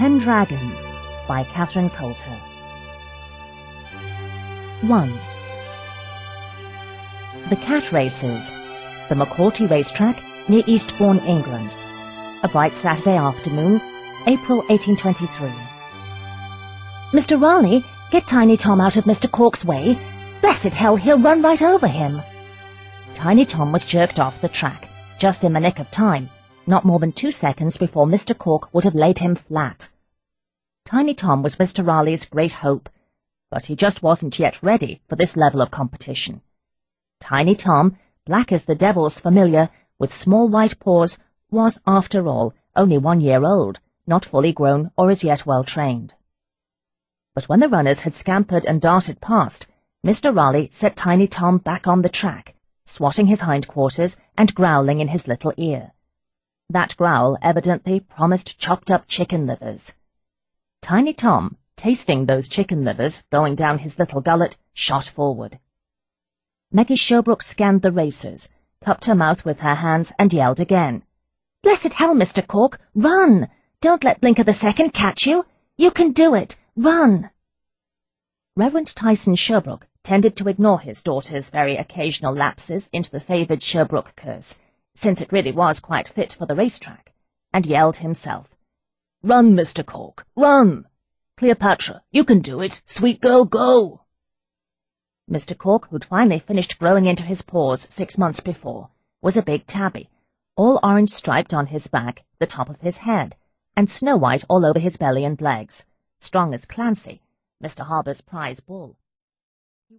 Pendragon by Catherine Coulter. 1. The Cat Races, the McCourty Racetrack near Eastbourne, England. A bright Saturday afternoon, April 1823. "Mr. Raleigh, get Tiny Tom out of Mr. Cork's way. Blessed hell, he'll run right over him." Tiny Tom was jerked off the track, just in the nick of time, not more than 2 seconds before Mr. Cork would have laid him flat. Tiny Tom was Mr. Raleigh's great hope, but he just wasn't yet ready for this level of competition. Tiny Tom, black as the devil's familiar, with small white paws, was, after all, only 1 year old, not fully grown or as yet well trained. But when the runners had scampered and darted past, Mr. Raleigh set Tiny Tom back on the track, swatting his hindquarters and growling in his little ear. That growl evidently promised chopped-up chicken livers. Tiny Tom, tasting those chicken livers going down his little gullet, shot forward. Meggie Sherbrooke scanned the racers, cupped her mouth with her hands, and yelled again. "Blessed hell, Mr. Cork, run! Don't let Blinker the Second catch you! You can do it! Run!" Reverend Tyson Sherbrooke tended to ignore his daughter's very occasional lapses into the favoured Sherbrooke curse, since it really was quite fit for the racetrack, and yelled himself, "Run, Mr. Cork, run! Cleopatra, you can do it! Sweet girl, go!" Mr. Cork, who'd finally finished growing into his paws 6 months before, was a big tabby, all orange striped on his back, the top of his head, and snow white all over his belly and legs, strong as Clancy, Mr. Harbour's prize bull.